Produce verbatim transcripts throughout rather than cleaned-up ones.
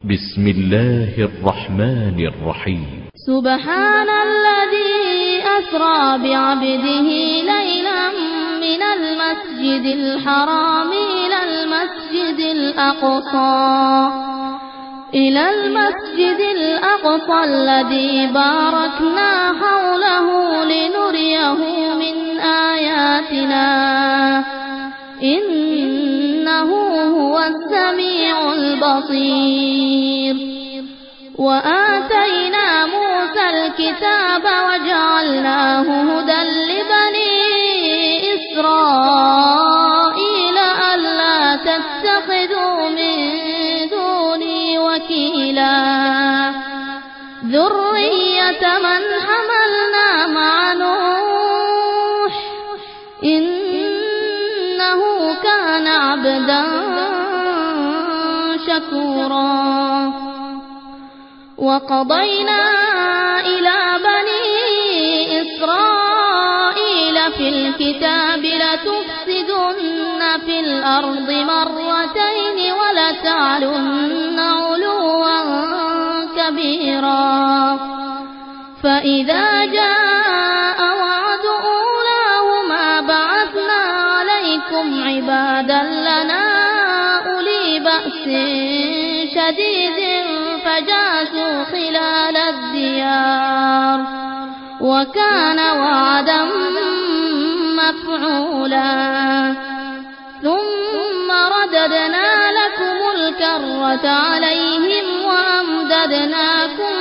بسم الله الرحمن الرحيم. سبحان الذي أسرى بعبده ليلا من المسجد الحرام إلى المسجد الأقصى إلى المسجد الأقصى الذي باركنا حوله لنريه من آياتنا إنه هو السميع البصير. وآتينا موسى الكتاب وجعلناه هدى لبني إسرائيل ألا تتخذوا من دوني وكيلا ذرية من حملنا مع نوح إنه كان عبدا شكورا. وقضينا إلى بني إسرائيل في الكتاب لتفسدن في الأرض مرتين ولتعلن علوا كبيرا. فإذا جاء وعد أولاهما بعثنا عليكم عبادا لنا أولي بأس شديد فجاسوا خلال الديار وكان وعدا مفعولا. ثم رددنا لكم الكرة عليهم وأمددناكم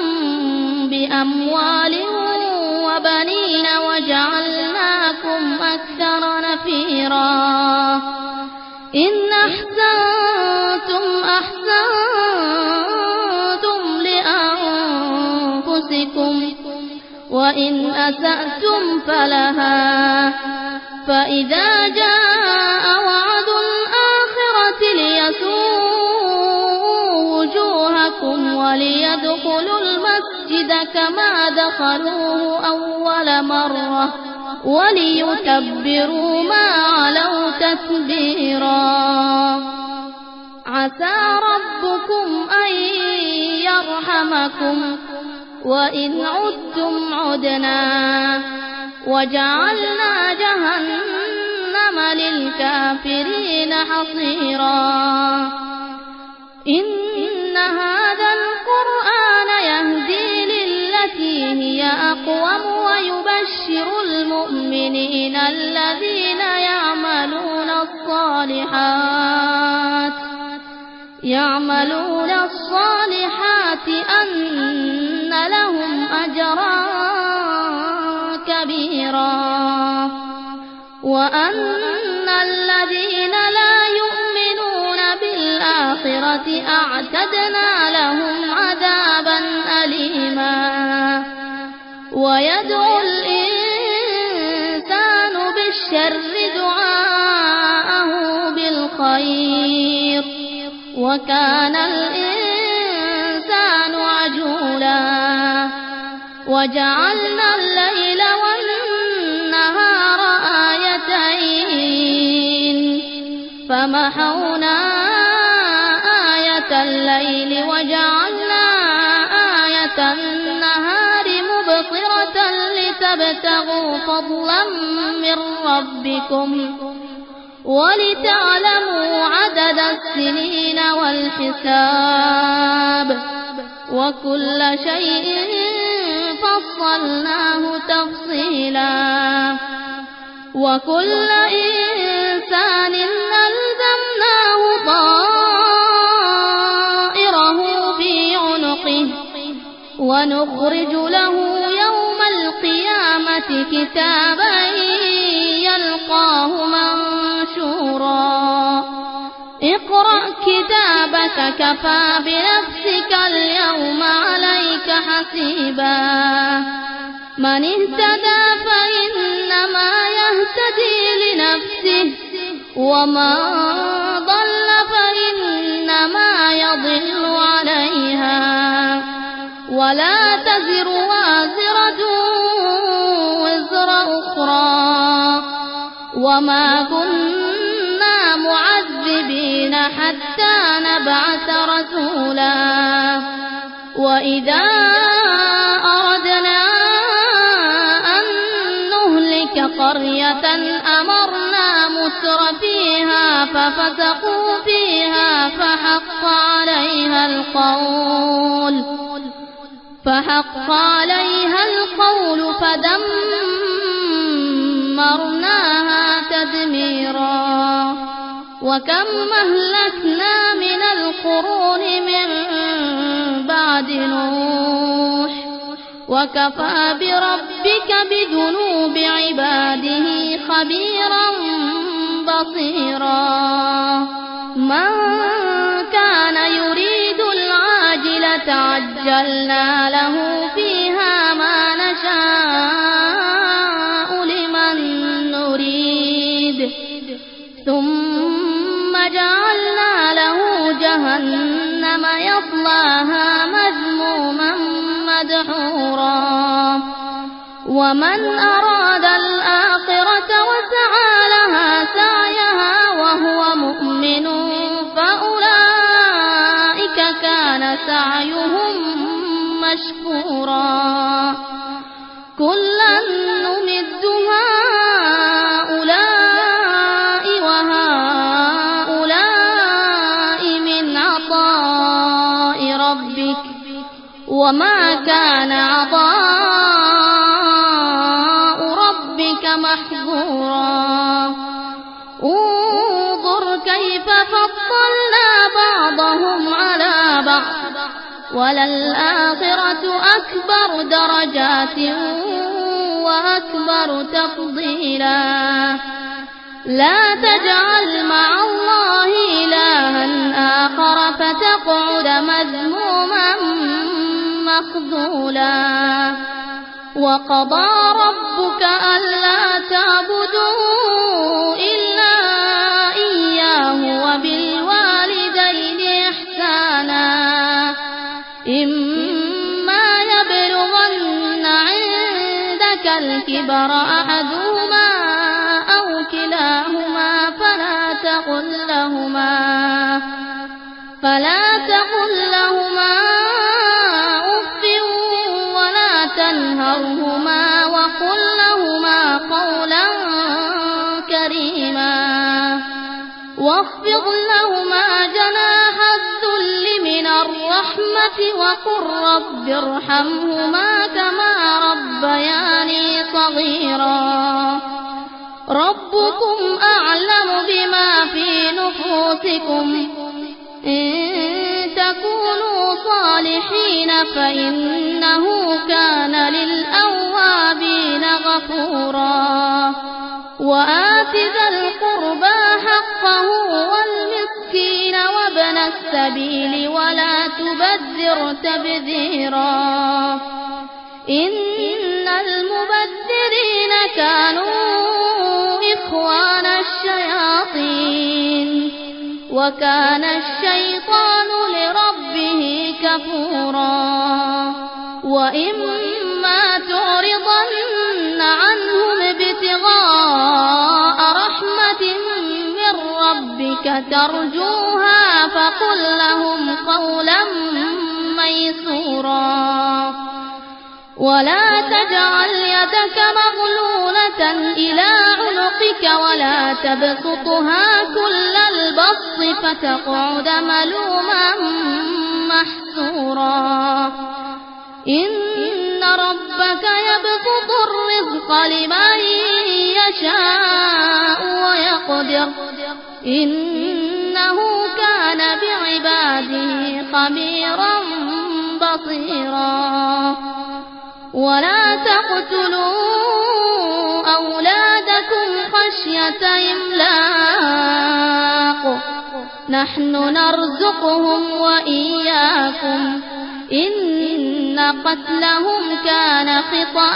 بأموال وبنين وجعلناكم أكثر نفيرا. إن أحسنتم أحسنتم لأنفسكم وإن أسأتم فلها. فإذا جاء وعد الآخرة ليسوءوا وجوهكم وليدخلوا المسجد كما دخلوه أول مرة وليتبروا ما علوا تتبيرا. عسى ربكم أن يرحمكم وإن عدتم عدنا وجعلنا جهنم للكافرين حصيرا. إن هذا القرآن يهدي للتي هي أقوم ويبشر المؤمنين الذين يعملون الصالحات يعملون الصالحات أن لهم أجرا كبيرا وأن الذين لا يؤمنون بالآخرة أعتدنا لهم عذابا أليما. ويدعو الإنسان بالشر دعاءه بالخير وكان الإنسان عجولا. وجعلنا الليل والنهار آيتين فمحونا آية الليل وجعلنا آية النهار مبصرة لتبتغوا فضلا من ربكم ولتعلموا عدد السنين والحساب وكل شيء فصلناه تفصيلا. وكل إنسان ألزمناه طائره في عنقه ونخرج له يوم القيامة كتابا يلقاه منشورا. اقرأ كتابك كفى بنفسك اليوم عليك حسيبا. من اهتدى فإنما يهتدي لنفسه ومن ضل فإنما يضل عليها ولا تزر وازرة وزر أخرى وما كنا معذبين حتى نبعث بعث رسولا وإذا أردنا أن نهلك قرية أمرنا متر فيها ففسقوا فيها فحق عليها القول فحق عليها القول فدمرناها تدميرا وكم أهلكنا من القرون من بعد نوح وكفى بربك بذنوب عباده خبيرا بصيرا من كان يريد العاجلة عجلنا له فيها ما نشاء لمن نريد ثم جعلنا له جهنم يصلاها مذموما مدحورا ومن أراد الآخرة وسعى لها سعيها وهو مؤمن فأولئك كان سعيهم مشكورا كلا نمد هؤلاء وهؤلاء من عطاء ربك وما كان عطاء ربك محظورا انظر كيف فضلنا بعضهم على بعض وللآخرة أكبر درجات وأكبر تفضيلا لا تجعل مع الله إلها آخر فتقعد مذموما مخذولا وقضى ربك ألا تعبدوا إلا إياه وبالوالدين إحسانا إما يبلغن عندك الكبر أحدهما أو كلاهما فلا تقل لهما فلا تقل لهما أف ولا تنهرهما وقل لهما قولا كريما واخفض لهما جناح الذل من الرحمة وقل رب ارحمهما كما ربياني صغيرا ربكم أعلم بما في نفوسكم إن تكونوا صالحين فإنه كان للأوابين غفورا وآت ذا القربى حقه والمسكين وابن السبيل ولا تبذر تبذيرا إن المبذرين كانوا إخوان الشياطين وكان الشيطان لربه كفورا وإما تعرضن عنهم ابتغاء رحمة من ربك ترجوها فقل لهم قولا ميسورا ولا تجعل يدك مغلولة إلى عنقك ولا تبسطها كل البسط فتقعد ملوما محسورا إن ربك يبسط الرزق لمن يشاء ويقدر إنه كان بعباده خبيرا بصيرا ولا تقتلوا أولادكم خشية إملاق نحن نرزقهم وإياكم إن قتلهم كان خطأ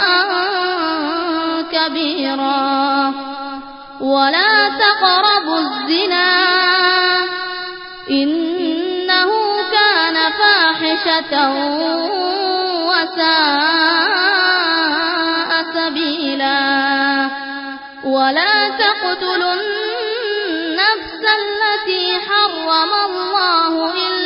كبيرا ولا تقربوا الزنا إنه كان فاحشة وساء سبيلا ولا تقتلوا النفس التي حرم الله إلا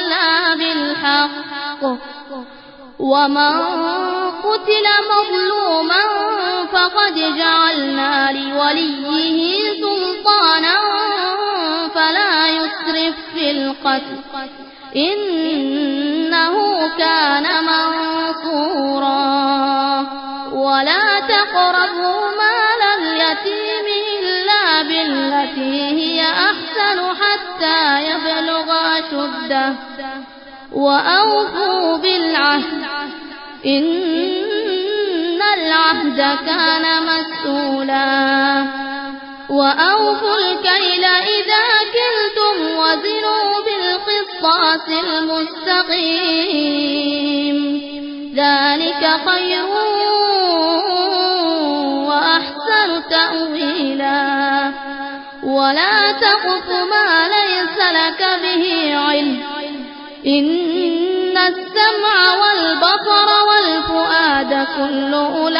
ومن قتل مظلوما فقد جعلنا لوليه سلطانا فلا يسرف في القتل إنه كان منصورا ولا تقربوا مال اليتيم إلا بالتي هي أحسن حتى يبلغ أشده وأوفوا بالعهد إن العهد كان مسؤولا وأوفوا الكيل إذا كلتم وزنوا بالقسطاس المستقيم ذلك خير وأحسن تأويلا ولا تقف ما ليس لك به علم إن السمع والبصر والفؤاد كل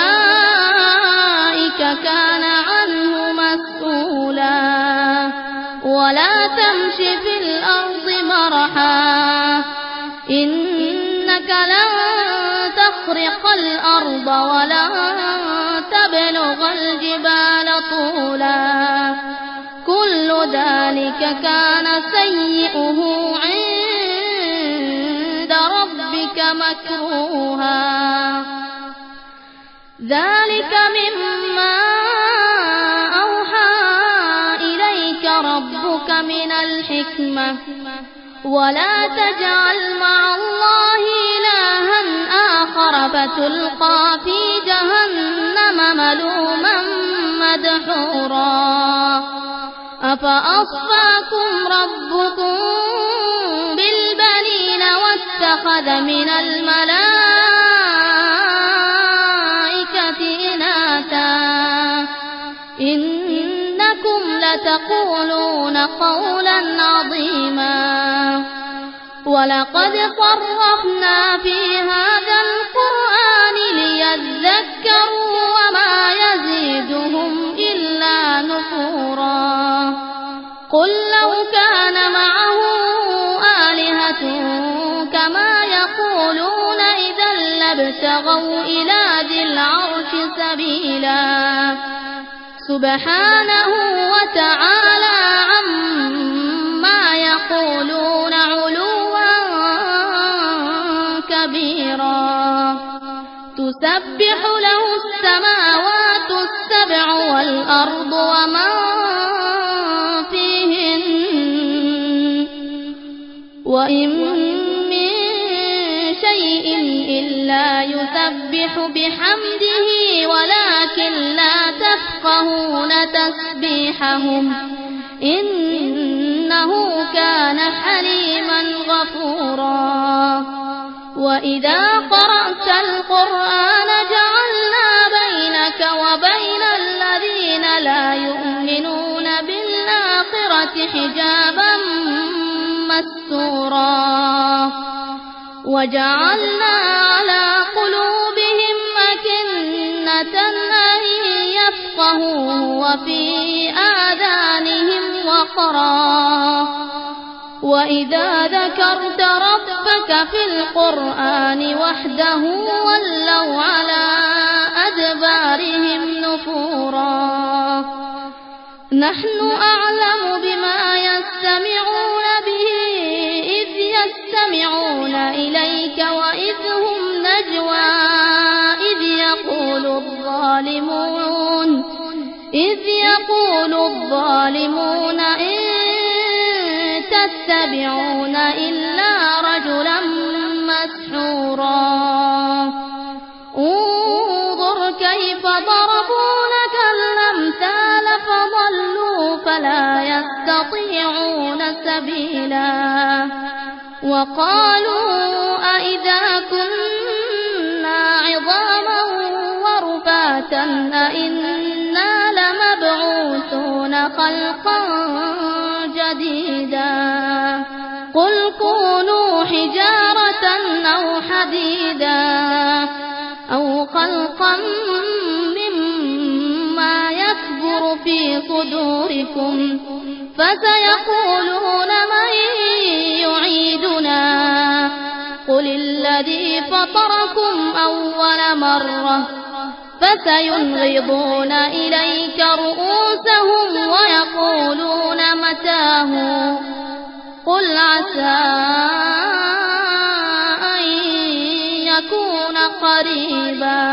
أولئك كان عنه مسؤولا ولا تمش في الأرض مرحا إنك لن تخرق الأرض ولن تبلغ الجبال طولا كل ذلك كان سيئه عند ربك مكروها ذلك مما أوحى إليك ربك من الحكمة ولا تجعل مع الله إلها آخر فتلقى في جهنم ملوما مدحورا أفأصفاكم ربكم بالبنين واتخذ من الملائكة إناثا إنكم لتقولون قولا عظيما ولقد صرفنا في هذا القرآن ليذكروا وما يزيدهم إلا نفورا قل لو كان معه آلهة كما يقولون إذا لابتغوا إلى ذي العرش سبيلا سبحانه وتعالى عما يقولون علوا كبيرا تسبح له السماوات السبع والأرض ومن فيهن وإن من شيء إلا يسبح بحمده ولكن لا تفقهون تسبيحهم إنه كان حليما غفورا وإذا قرأت القرآن جعلنا بينك وبين الذين لا يؤمنون بالآخرة حجابا مستورا وجعلنا على قلوبهم أكنة أن يفقهوا وفي آذانهم وقرا وإذا ذكرت ربك في القرآن وحده ولوا على أدبارهم نفورا نحن أعلم بما يستمعون به إذ يستمعون إليك وإذ هم نجوى إذ يقول الظالمون إذ يقول الظالمون إن تتبعون إلا رجلا مسحورا انظر كيف ضربوا لك الأمثال فضلوا فلا يستطيعون سبيلا وقالوا أئذا كنا عظاما ورفاتا أئنا لمبعوثون خلقا جديدا قل كونوا حجارة أو حديدا أو خلقا مما يكبر في صدوركم فسيقولون من يعيدنا قل الذي فطركم أول مرة فسينغضون إليك رؤوسهم ويقولون متاه قل عسى أن يكون قريبا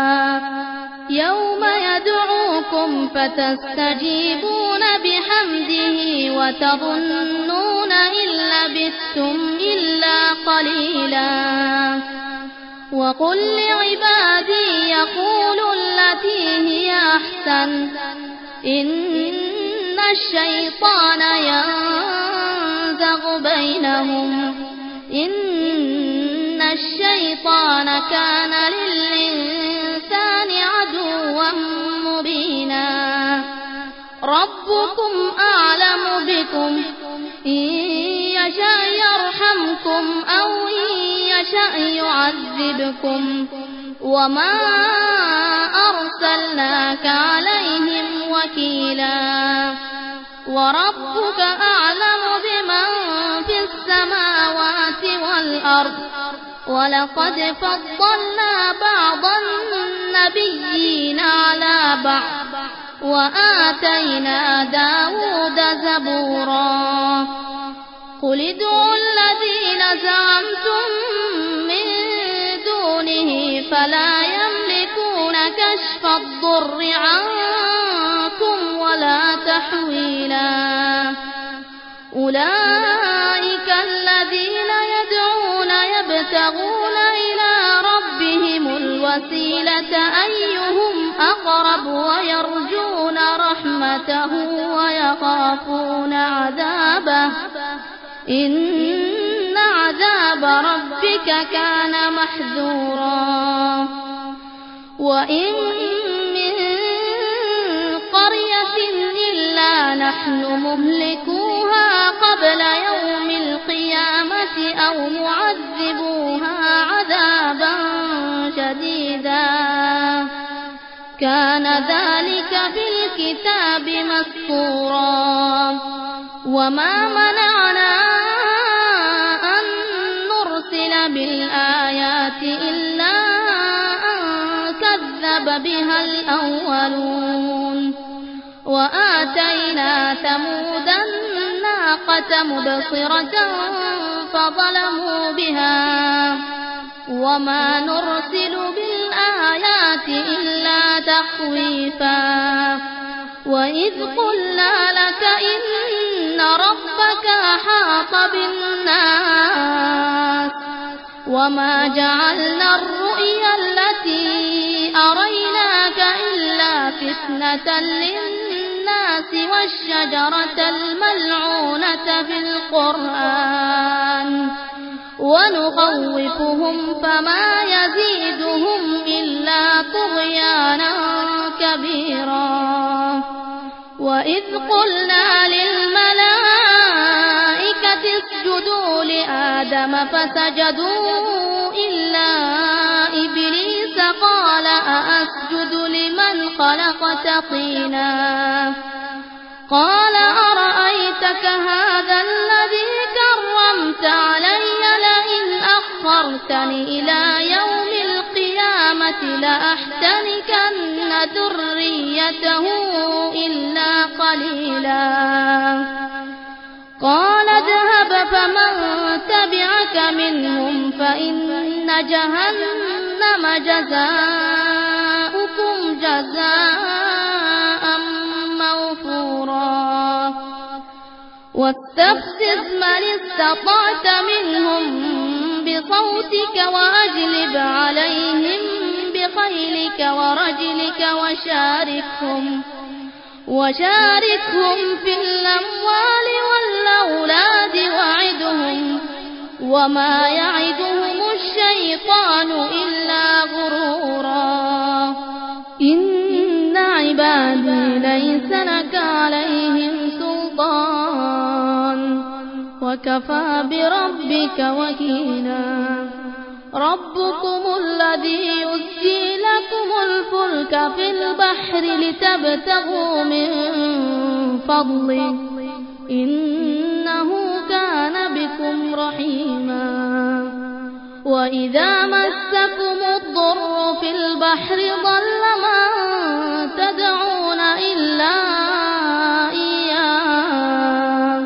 يوم يدعوكم فتستجيبون بحمده وتظنون إن لبثتم إلا قليلا وقل لعبادي يقولوا التي هي أحسن إن الشيطان ينزغ بينهم إن الشيطان كان للإنسان عدوا مبينا ربكم أعلم بكم إن يشاء يرحمكم أو إن يشاء يعذبكم وما أرسلناك عليهم وكيلا وربك أعلم بمن في السماوات والأرض ولقد فضلنا بعض النبيين على بعض وآتينا داود زبورا قل ادعوا الذين زعمتم من دونه فلا يملكون كشف الضر عنكم ولا تحويلا أولئك الذين يدعون يبتغون إلى ربهم الوسيلة أيهم أقرب ويرجون رحمته ويخافون عذابه إن عذاب ربك كان محذورا وإن من قرية إلا نحن مهلكوها قبل يوم القيامة أو معذبوها عذابا شديدا كان ذلك في الكتاب مسطورا وما منعنا أن نرسل بالآيات إلا أن كذب بها الأولون وآتينا ثمود الناقة مبصرة فظلموا بها وما نرسل بالآيات إلا تخويفا وإذ قلنا لك إن ربك أحاط بالناس وما جعلنا الرؤيا التي أريناك إلا فتنة للناس والشجرة الملعونة في القرآن ونخوفهم فما يزيدهم إلا طغيانا كبيرا وإذ قلنا للملائكة اسجدوا لآدم فسجدوا إلا إبليس قال أأسجد لمن خلقت طينا قال أرأيتك هذا الذي كرمت علي لئن أخرتني إلى يوم القيامة لأحتنكن ذريته إلا قليلا قال اذهب فمن تبعك منهم فإن جهنم جزاؤكم جزاء موفورا واستفزز من استطعت منهم بصوتك وأجلب عليهم بخيلك ورجلك وشاركهم وشاركهم في الأموال والأولاد وعدهم وما يعدهم الشيطان إلا غرورا إن عبادي ليس لك عليهم سلطان وكفى بربك وكيلا ربكم الذي يزجي لكم الفلك في البحر لتبتغوا من فضله إنه كان بكم رحيما وإذا مسكم الضر في البحر ضل من تدعون إلا إياه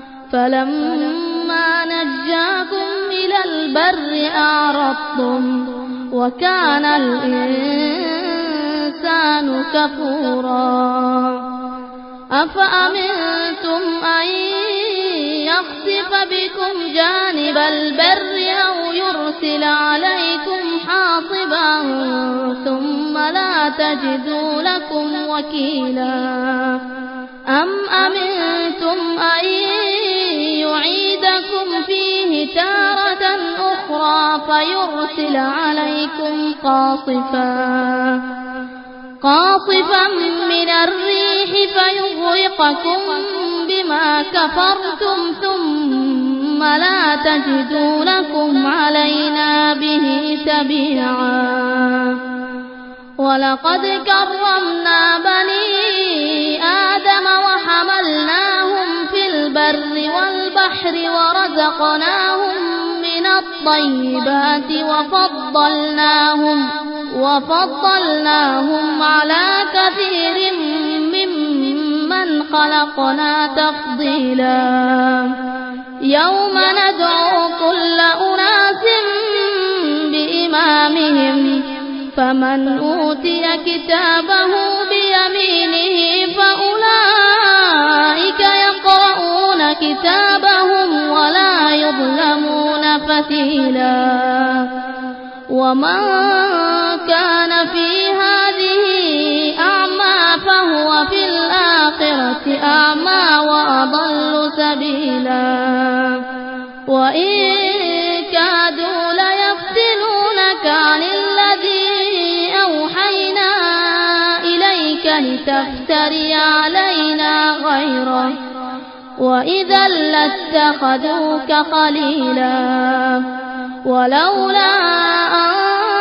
فلما نجاكم إلى البر أعرضتم وكان الإنسان كفورا أفأمنتم أن يخسف بكم جانب البر أو يرسل عليكم حاصبا ثم لا تجدوا لكم وكيلا أم أمنتم أن يعيدكم فيه تارة أخرى فيرسل عليكم قاصفا قاصفا من الريح فيغرقكم بما كفرتم ثم لا تجدوا لكم علينا به تبيعا ولقد كرمنا بني آدم وحملناهم في البر والبحر ورزقناهم من الطيبات وفضلناهم وفضلناهم على كثير ممن خلقنا تفضيلا يوم ندعو كل أناس بإمامهم فمن أوتي كتابه بيمينه فأولئك يقرؤون كتابهم ولا يظلمون فتيلا ومن كان في هذه أعمى فهو في الآخرة أعمى وأضل سبيلا وإن كادوا ليفتنونك عن الذي أوحينا إليك لتفتري علينا غيره وإذا لاتخذوك خليلا ولولا أن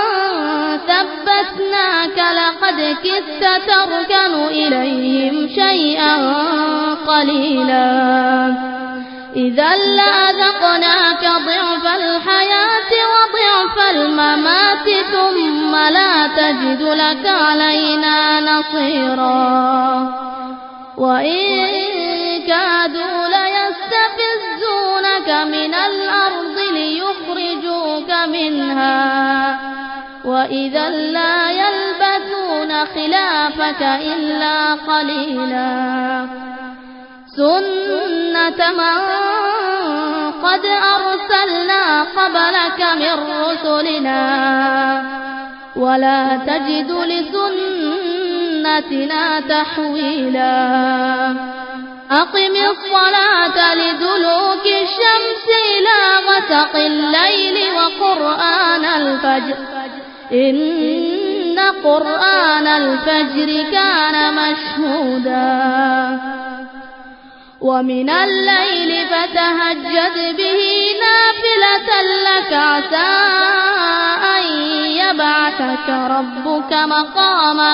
ثبتناك لقد كدت تركن إليهم شيئا قليلا إذا لأذقناك ضعف الحياة وضعف الممات ثم لا تجد لك علينا نصيرا وإن كادوا ليستفزونك من الأرض ليخرجوك منها وإذا لا يلبثون خلافك إلا قليلا سنة من قد أرسلنا قبلك من رسلنا ولا تجد لسنتنا تحويلا أقم الصلاة لدلوك الشمس إلى غسق الليل وقرآن الفجر إن قرآن الفجر كان مشهودا ومن الليل فتهجد به نافلة لك عسى أن يبعثك ربك مقاما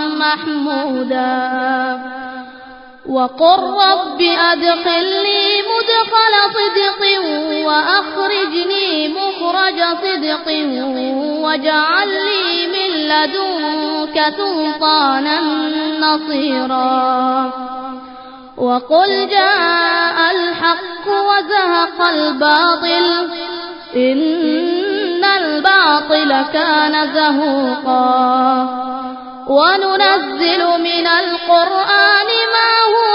محمودا وقل رب أدخلني مدخل صدق وأخرجني مخرج صدق واجعل لي من لدنك سلطانا نصيرا وقل جاء الحق وزهق الباطل إن الباطل كان زهوقا وننزل من القرآن ما هو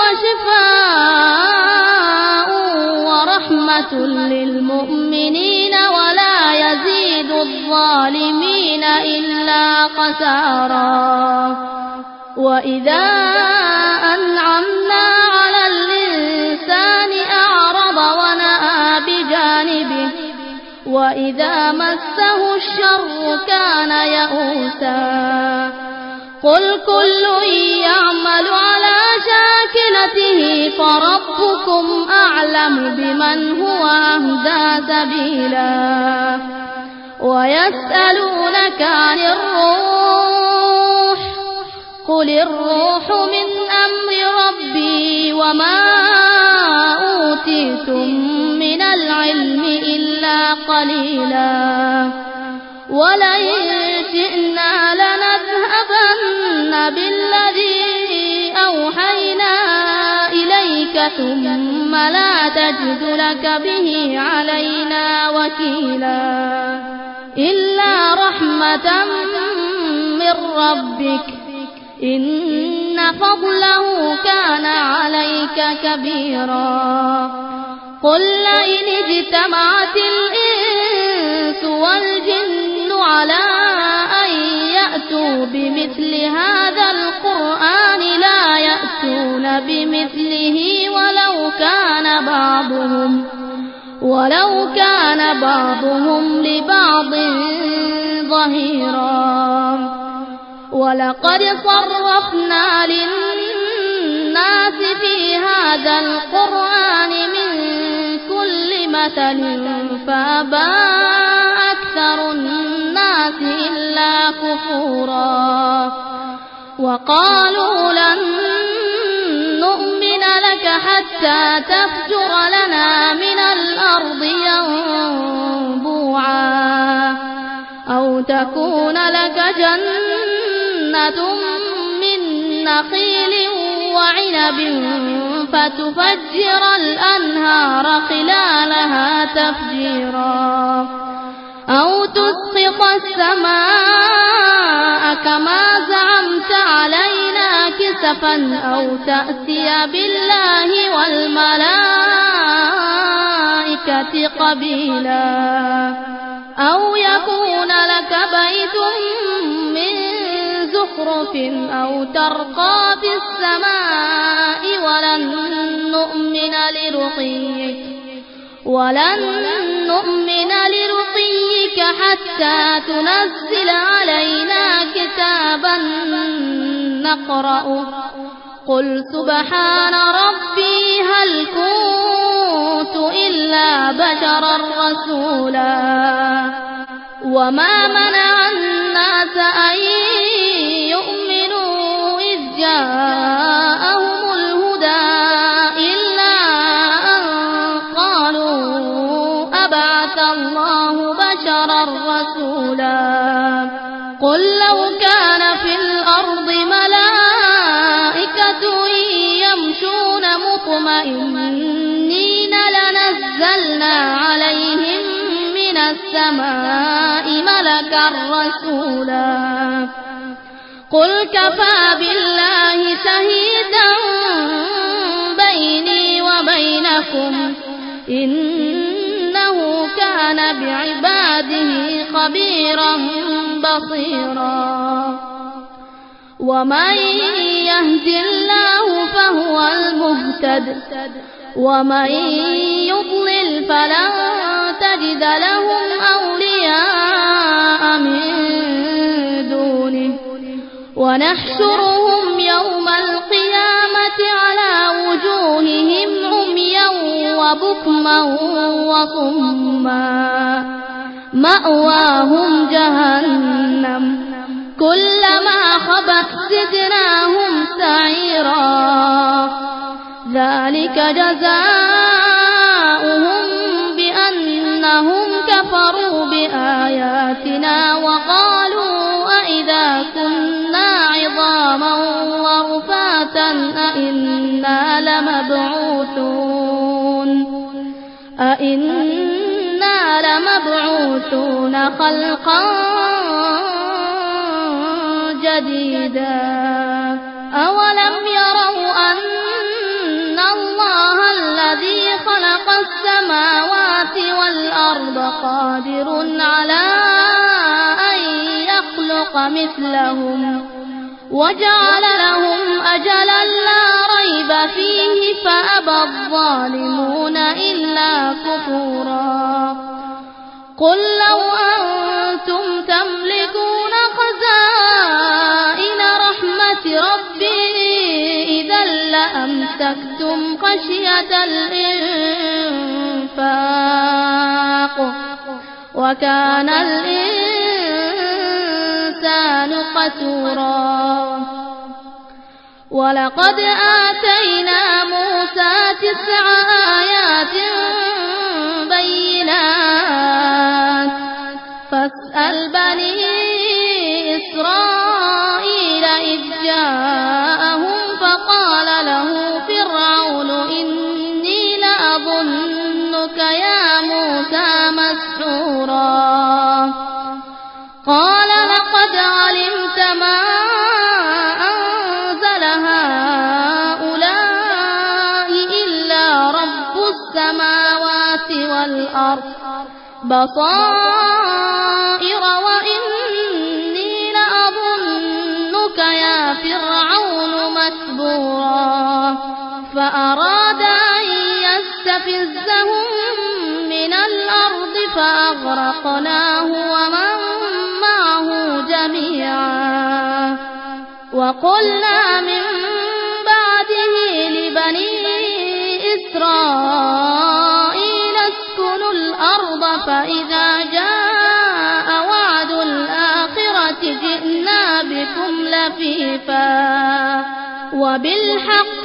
شفاء ورحمة للمؤمنين ولا يزيد الظالمين إلا خسارا وإذا أنعمنا على الإنسان أعرض ونأى بجانبه وإذا مسه الشر كان يئوسا قل كل يعمل على شاكلته فربكم أعلم بمن هو أهدى سبيلا ويسألونك عن الروح قل الروح من أمر ربي وما أوتيتم من العلم إلا قليلا ولئن شئنا لنذهبن بالذي أوحينا إليك ثم لا تجد لك به علينا وكيلا إلا رحمة من ربك إن فضله كان عليك كبيرا قل لئن اجتمعت الإنس والجن على أن يأتوا بمثل هذا القرآن لا يأتون بمثله ولو كان بعضهم ولو كان بعضهم لبعض ظهيرا ولقد صرفنا للناس في هذا القرآن من كل مثل فأبى أكثر الناس إلا كفورا وقالوا لن نؤمن لك حتى تفجر لنا من الأرض ينبوعا أو تكون لك جنة من نخيل وعنب فتفجر الأنهار خلالها تفجيرا أو تسقط السماء كما زعمت علينا كسفا أو تأتي بالله والملائكة قبيلا أو يكون لك بيت من زخرف أو ترقى في السماء ولن نؤمن لرقيك ولن نؤمن لرقيك حتى تنزل علينا كتابا نقرأه قل سبحان ربي هل كنت إلا بشرا رسولا وما منع الناس أن يؤمنوا إذ جاءهم الهدى إلا أن قالوا أبعث الله بشرا رسولا قل لو كان في الأرض ملائكة يمشون مطمئنين لنزلنا عليهم من السماء ملكا رسولا قل كفى بالله شهيدا بيني وبينكم إنه كان بعباده خبيرا بصيرا ومن يهد الله فهو المهتد ومن يضلل فلن تجد لهم أولياء من دونه ونحشرهم يوم القيامة على وجوههم عميا وبكما وصما مأواهم جهنم كلما خبت زدناهم سعيرا ذلك جزاؤهم بأنهم كفروا بآياتنا وقالوا أئذا كنا عظاما ورفاتا أئنا لمبعوثون أئنا لمبعوثون خلقا جديدا أولم يروا أن الله الذي خلق السماوات والأرض قادر على أن يخلق مثلهم وجعل لهم أجلا لا ريب فيه فأبى الظالمون إلا كفورا قل لو أنتم تملكون خزائن رحمة ربي إذا لأمسكتم خشية الإنفاق وكان الإنسان قتورا ولقد آتينا موسى تسع آيات بينات فاسأل بني إسرائيل إذ جاءهم فقال له فرعون إني لأظنك يا موسى مسحورا قال لقد علمت ما أنزل هؤلاء إلا رب السماوات والأرض بصائر وإني لأظنك يا فرعون مسبورا فأراد أن يستفزهم من الأرض فأغرقناه ومن معه جميعا وقلنا من بعده لبني إسرائيل اسكنوا الأرض فإذا جاء وعد الآخرة جئنا بكم لفيفا وبالحق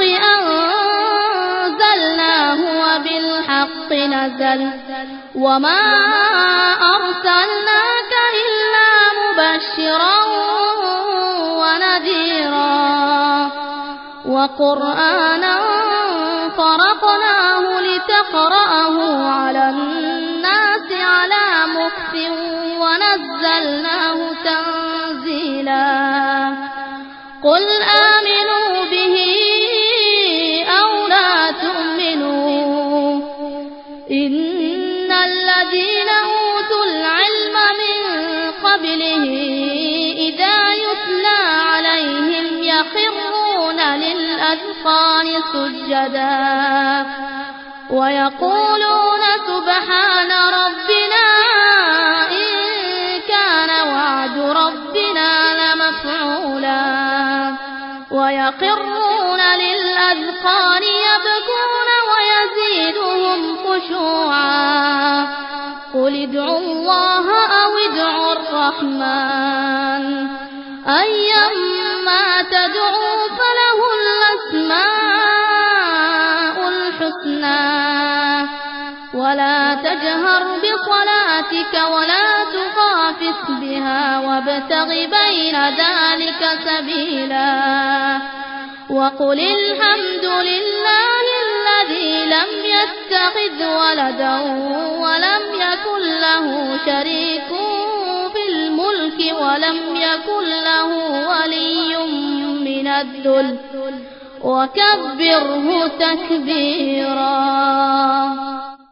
أنزلناه وبالحق نزل وما أرسلناك إلا مبشرا ونذيرا وقرآنا فرقناه لتقرأه على الناس على مكث ونزلناه تنزيلا قل آمنوا به أو لا تؤمنوا إن الذين أوتوا العلم من قبله إذا يتلى عليهم يخرون للأذقان سجدا ويقولون سبحان ربنا إن كان وعد ربنا لمفعولا ويقرون للأذقان يبكون ويزيدهم خشوعا قل ادعوا الله أو ادعوا الرحمن أيما تدعوا فله الأسماء الحسنى ولا تجهر بصلاتك ولا تخافت بها وابتغ بين ذلك سبيلا وقل الحمد لله الذي لم يتخذ ولدا ولم يكن له شريك في الملك ولم يكن له ولي من الذل وكبره تكبيرا.